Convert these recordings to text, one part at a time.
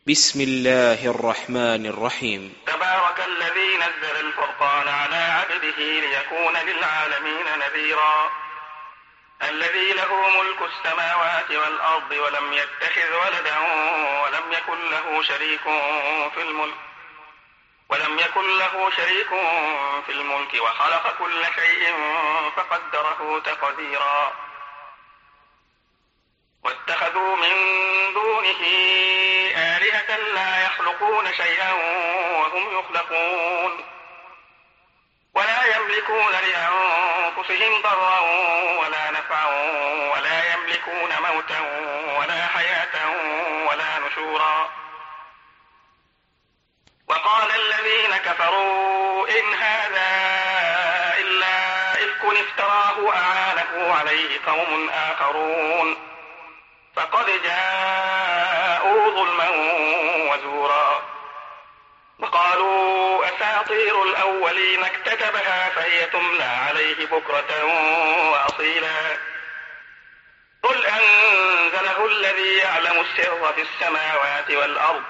بسم الله الرحمن الرحيم. تبارك الذي نزل الفرقان على عبده ليكون للعالمين نذيرا. الذي له ملك السماوات والأرض ولم يتخذ ولدا ولم يكن له شريك في الملك وخلق كل شيء فقدره تقديرا. واتخذوا من دونه آلهة لا يخلقون شيئا وهم يخلقون ولا يملكون لأنفسهم ضرا ولا نفعا ولا يملكون موتا ولا حياة ولا نشورا. وقال الذين كفروا إن هذا إلا إفك افتراه أعانه عليه قوم آخرون فقد جاءوا ظلما وزورا. وقالوا أساطير الأولين اكتتبها فهي تملى عليه بكرة وأصيلا. قل أنزله الذي يعلم السر في السماوات والأرض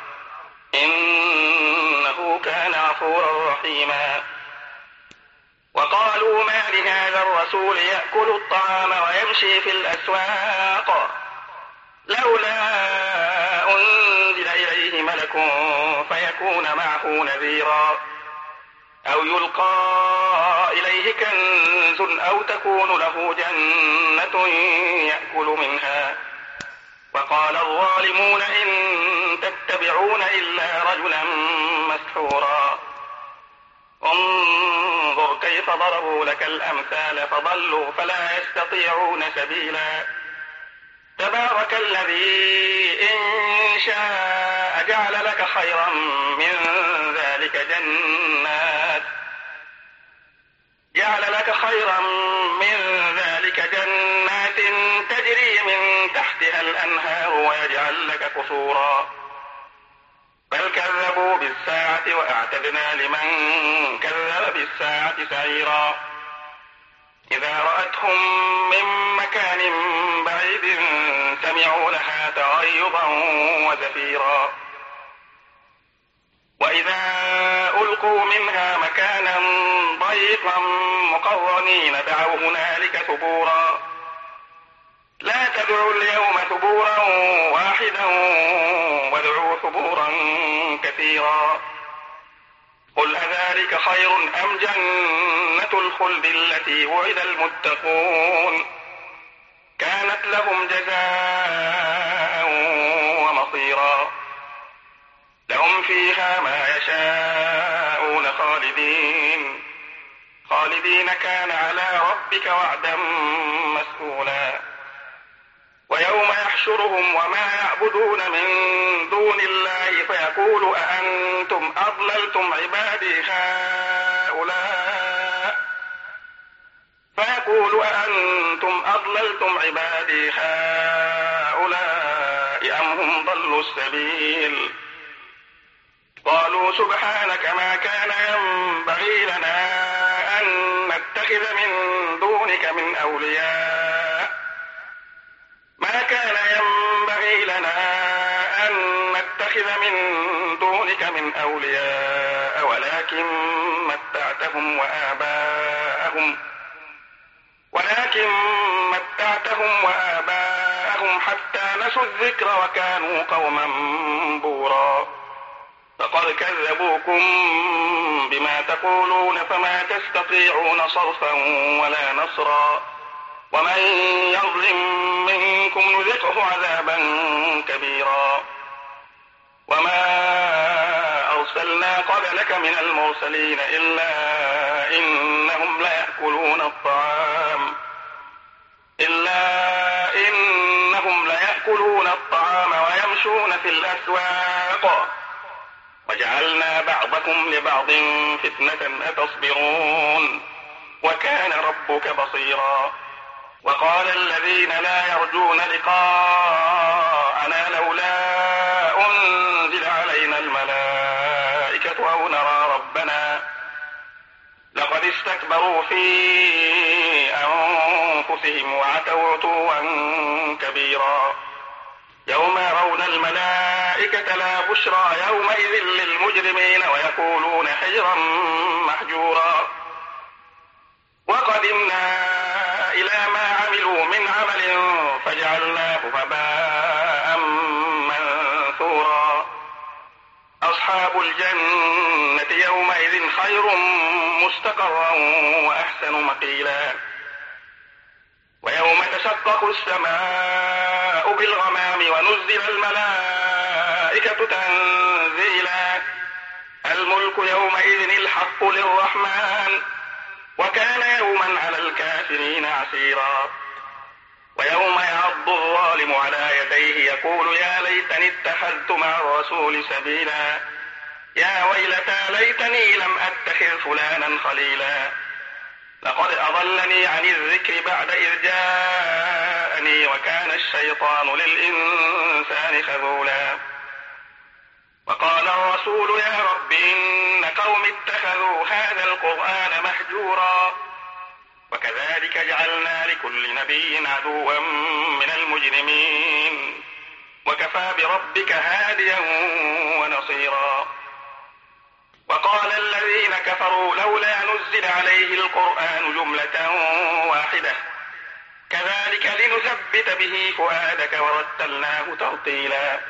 إنه كان غفورا رحيما. وقالوا ما لهذا الرسول يأكل الطعام ويمشي في الأسواق لولا أنزل إليه ملك فيكون معه نذيرا أو يلقى إليه كنز أو تكون له جنة يأكل منها. وقال الظالمون إن تتبعون إلا رجلا مسحورا. انظر كيف ضربوا لك الأمثال فضلوا فلا يستطيعون سبيلا. تبارك الذي إن شاء جعل لك خيرا من ذلك جنات تجري من تحتها الأنهار ويجعل لك قصورا. بل كذبوا بالساعة وأعتدنا لمن كذب بالساعة سعيرا. إذا رأتهم من مكان بعيد سمعوا لها تغيظا وزفيرا. وإذا ألقوا منها مكانا ضيقا مقرنين دعوا هنالك ثبورا. لا تدعوا اليوم ثبورا واحدا وادعوا ثبورا كثيرا. قل أذلك خير أم جنة الخلد التي وعد المتقون كانت لهم جزاء ومصيرا. لهم فيها ما يشاءون خالدين كان على ربك وعدا مسئولا. ويوم يحشرهم وما يعبدون من دون الله فيقول أأنتم أضللتم عبادي هؤلاء أم هم ضلوا السبيل. قالوا سبحانك ما كان ينبغي لنا أن نتخذ من دونك من أولياء ولكن متعتهم وآباءهم حتى نسوا الذكر وكانوا قوما بورا. فقد كذبوكم بما تقولون فما تستطيعون صرفا ولا نصرا. ومن يظلم منكم نذقه عذابا كبيرا. وما أرسلنا قبلك من المرسلين إلا إنهم ليأكلون الطعام ويمشون في الأسواق وجعلنا بعضكم لبعض فتنة أتصبرون وكان ربك بصيرا. وقال الذين لا يرجون لقاءنا لولا أنزل علينا الملائكة أو نرى ربنا لقد استكبروا في أنفسهم وعتوا عتوا كبيرا. يوم يرون الملائكة لا بشرى يومئذ للمجرمين ويقولون حجرا محجورا وقدمنا إلى ما عملوا من عمل فجعلناه هباء منثورا أصحاب الجنة يومئذ خير مستقرا وأحسن مقيلا ويوم تشقق السماء بالغمام ونزل الملائكة تنزيلا الملك يومئذ الحق للرحمن وكان يوما على الكافرين عسيرا ويوم يعض الظالم على يديه يقول يا ليتني اتخذت مع الرسول سبيلا يا ويلتى ليتني لم أتخذ فلانا خليلا لقد أضلني عن الذكر بعد إذ جاءني وكان الشيطان للإنسان خذولا وقال الرسول يا رب إن قوم اتخذوا هذا القرآن مهجورا وكذلك جعلنا لكل نبي عدوا من المجرمين وكفى بربك هاديا ونصيرا وقال الذين كفروا لولا نزل عليه القرآن جملة واحدة كذلك لنثبت به فؤادك ورتلناه ترتيلا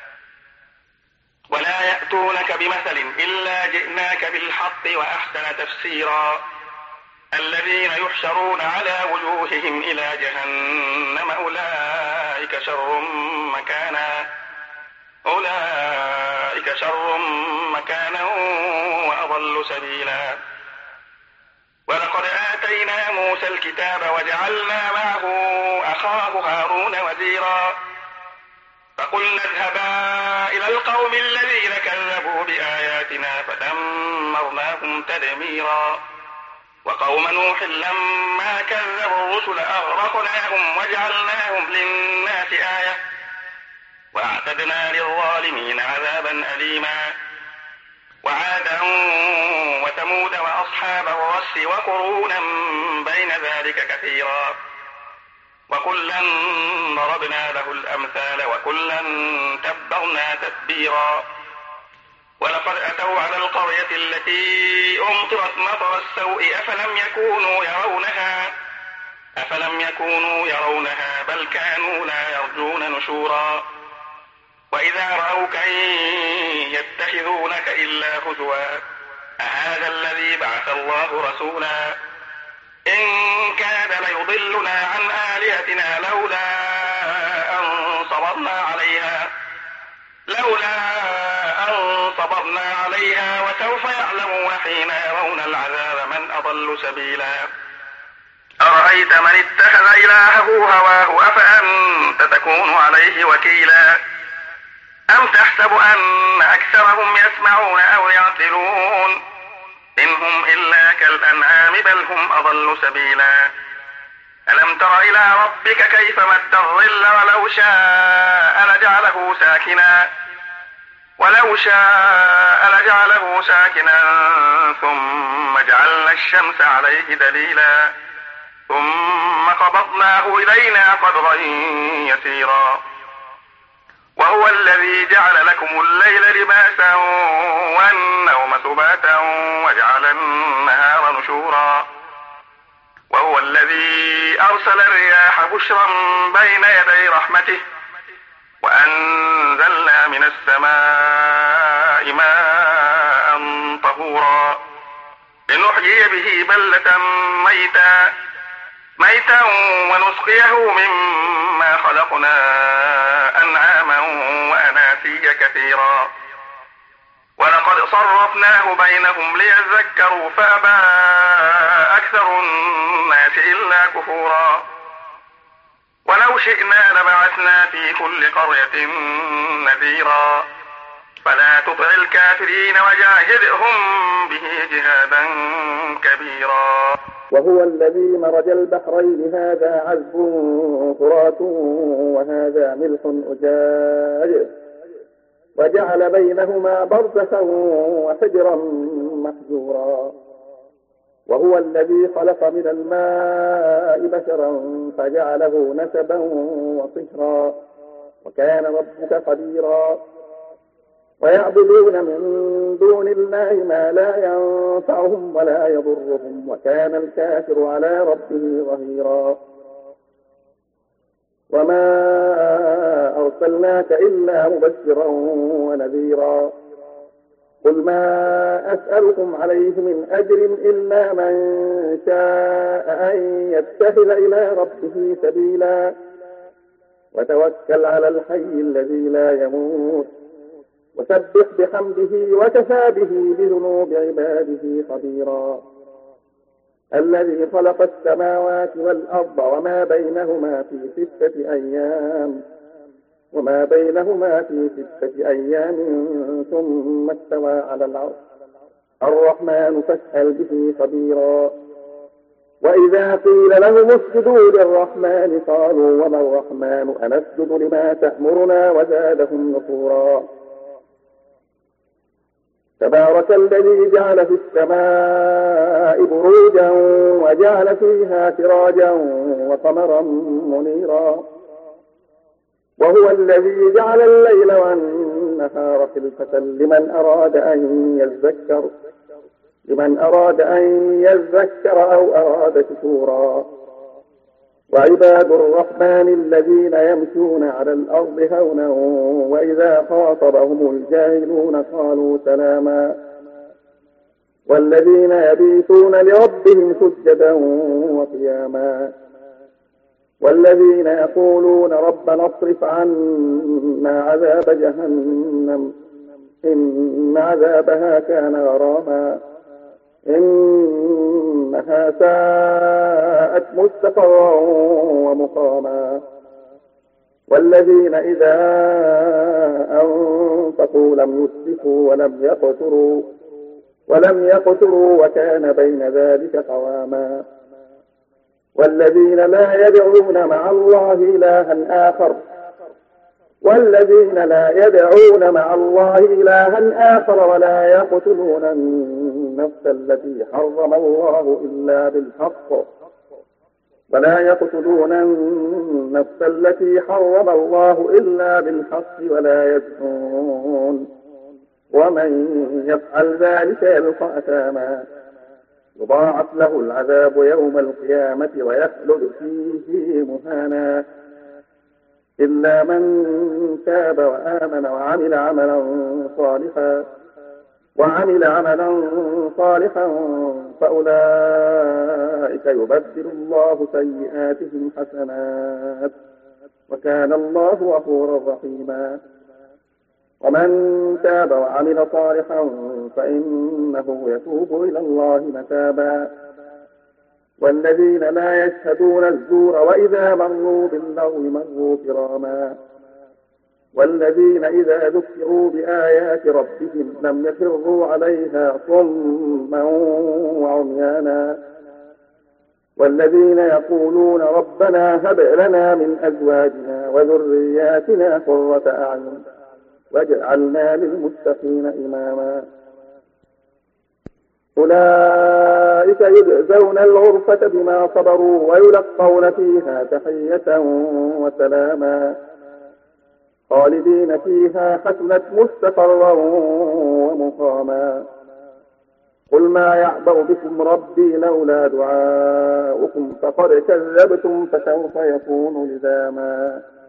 ولا يأتونك بمثل إلا جئناك بالحق وأحسن تفسيرا الذين يحشرون على وجوههم إلى جهنم أولئك شر مكانا وأضل سبيلا ولقد آتينا موسى الكتاب وجعلنا معه أخاه هارون وزيرا فقلنا اذهبا إلى القوم الذين كذبوا بآياتنا فدمرناهم تدميرا وقوم نوح لما كذبوا الرسل أغرقناهم وجعلناهم للناس آية وأعتدنا للظالمين عذابا أليما وعادا وثمود وأصحاب الرس وقرونا بين ذلك كثيرا وكلا ضربنا له الأمثال وكلا تبرنا تتبيرا ولقد أتوا على القرية التي أمطرت مطر السوء أفلم يكونوا يرونها بل كانوا لا يرجون نشورا وإذا رأوك يتخذونك إلا هزوا أهذا الذي بعث الله رسولا إن كاد ليضلنا عن آلهتنا لولا أن صبرنا عليها وسوف يعلمون حين يرون العذاب من أضل سبيلا أرأيت من اتخذ إلهه هواه أفأنت تكون عليه وكيلا أم تحسب أن أكثرهم يسمعون أو يعقلون إنهم إلا كالأنعام بل هم أضل سبيلا ألم تر إلى ربك كيف مد الظل ولو شاء لجعله ساكنا ثم جعلنا الشمس عليه دليلا ثم قبضناه إلينا قبضا يسيرا وهو الذي جعل لكم الليل لباسا والنوم سباتا وجعل النهار نشورا وهو الذي أرسل الرياح بشرا بين يدي رحمته وأنزلنا من السماء ماء طهورا لنحيي به بلدة ميتا ونسقيه مما خلقنا أنعاما وأناسيا كثيرا ولقد صرفناه بينهم ليذكروا فأبى أكثر الناس إلا كفورا ولو شئنا لبعثنا في كل قرية نذيرا فلا تطع الكافرين وجاهدهم به جهادا كبيرا وهو الذي مرج البحرين هذا عذب فرات وهذا ملح أجاج وجعل بينهما برزخا وحجرا محجورا وهو الذي خلق من الماء بشرا فجعله نسبا وصهرا وكان ربك قديرا. ويعبدون من دون الله ما لا ينفعهم ولا يضرهم، وكان الكافر على ربه ظهيرا. وما أرسلناك إلا مبشرا ونذيرا. قل ما أسألكم عليه من أجر إلا من شاء أن يتخذ إلى ربه سبيلا. وتوكل على الحي الذي لا يموت، وسبح بحمده وكفى به بذنوب عباده خبيرا. الذي خلق السماوات والأرض وما بينهما في 6 أيام ثم استوى على العرش. الرحمن فاسأل به خبيرا. وإذا قيل لهم اسجدوا للرحمن قالوا وما الرحمن أنسجد لما تأمرنا وزادهم نفورا. تبارك الذي جعل في السماء بروجا وجعل فيها سراجا وقمرا منيرا. وهو الذي جعل الليل والنهار خلفة لمن أراد أن يذكر أو أراد شكورا. وعباد الرحمن الذين يمشون على الأرض هونا وإذا خاطبهم الجاهلون قالوا سلاما. والذين يبيتون لربهم سجدا وقياما. والذين يقولون ربنا اصرف عنا عذاب جهنم إن عذابها كان غراما إنها ساءت مستقرا ومقاما. والذين إذا أنفقوا لم يسرفوا ولم يقتروا وكان بين ذلك قواما. والذين لا يدعون مع الله إلها آخر ولا يقتلون النفس التي حرم الله إلا بالحق ولا يزنون ومن يفعل ذلك يلقى أثاما يضاعف له العذاب يوم القيامة ويخلد فيه مهانا إلا من تاب وآمن وعمل عملا صالحا فأولئك يبدل الله سيئاتهم حسنات وكان الله غفورا رحيما. ومن تاب وعمل صالحا فإنه يتوب إلى الله متابا. والذين لا يشهدون الزور وإذا مروا باللغو مروا كراما. والذين إذا ذكروا بآيات ربهم لم يخروا عليها صما وعميانا. والذين يقولون ربنا هب لنا من أزواجنا وذرياتنا قرة أعين واجعلنا للمتقين إماما. أولئك يجزون الغرفة بما صبروا ويلقون فيها تحية وسلاما خالدين فيها حسنت مستقرا ومقاما. قل ما يعبأ بكم ربي لولا دعاؤكم فقد كذبتم فسوف يكون لزاما.